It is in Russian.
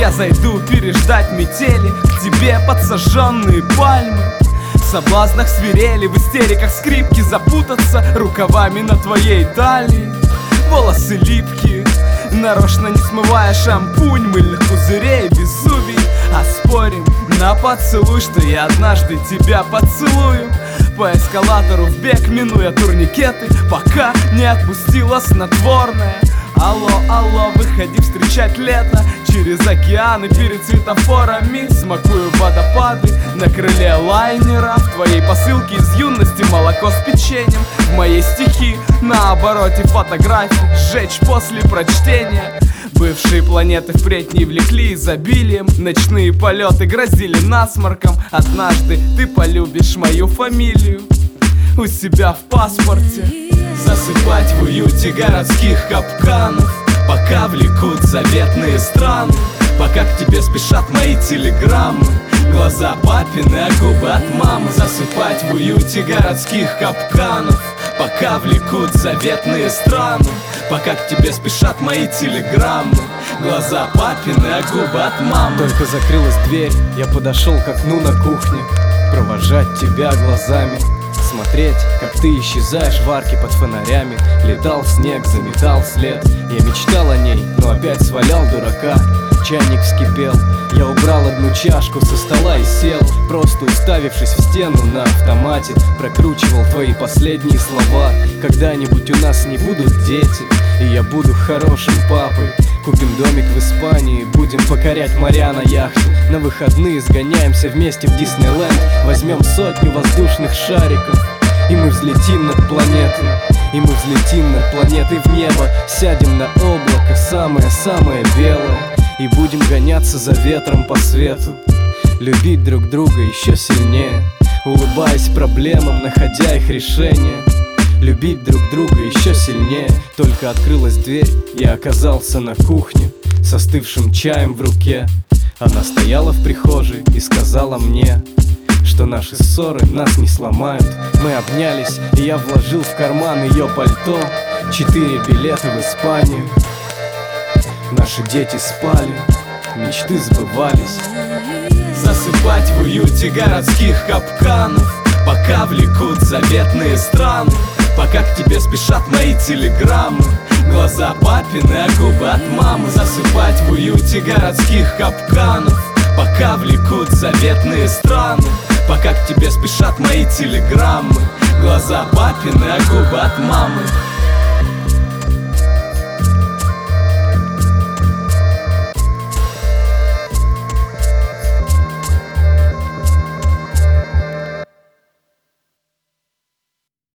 я зайду переждать метели к тебе под сожженные пальмы. В соблазнах свирели, в истериках скрипки, запутаться рукавами на твоей талии. Волосы липкие, нарочно не смывая шампунь мыльных пузырей, Везувий. А спорим на поцелуй, что я однажды тебя поцелую. По эскалатору в бег, минуя турникеты, пока не отпустила снотворное. Алло, алло, выходи встречать лето через океаны перед светофорами. Смакую водопады на крыле лайнера. В твоей посылке из юности молоко с печеньем. В моей стихи на обороте фотографий сжечь после прочтения. Бывшие планеты впредь не влекли изобилием. Ночные полеты грозили насморком. Однажды ты полюбишь мою фамилию у себя в паспорте. Засыпать в уюте городских капканов, пока влекут заветные страны, пока к тебе спешат мои телеграммы. Глаза папины, а губы от мамы. Засыпать в уюте городских капканов, пока влекут заветные страны, пока к тебе спешат мои телеграммы. Глаза папины, а губы от мамы. Только закрылась дверь, я подошел к окну на кухне, провожать тебя глазами, смотреть, как ты исчезаешь в арке под фонарями. Летал снег, заметал след. Я мечтал о ней, но опять свалял дурака. Чайник вскипел, я убрал одну чашку со стола и сел, просто уставившись в стену на автомате. Прокручивал твои последние слова. Когда-нибудь у нас не будут дети, и я буду хорошим папой. Купим домик в Испании, будем покорять моря на яхте. На выходные сгоняемся вместе в Диснейленд. Возьмем 100 воздушных шариков, и мы взлетим над планетой. И мы взлетим над планетой в небо. Сядем на облако, самое-самое белое, и будем гоняться за ветром по свету. Любить друг друга еще сильнее, улыбаясь проблемам, находя их решение. Любить друг друга еще сильнее. Только открылась дверь, я оказался на кухне с остывшим чаем в руке. Она стояла в прихожей и сказала мне, что наши ссоры нас не сломают. Мы обнялись, и я вложил в карман ее пальто 4 билета в Испанию. Наши дети спали, мечты сбывались. Засыпать в уюте городских капканов, пока влекут заветные страны, пока к тебе спешат мои телеграммы. Глаза папины, а губы от мамы. Засыпать в уюте городских капканов, пока влекут заветные страны, пока к тебе спешат мои телеграммы. Глаза папины, а губы от мамы.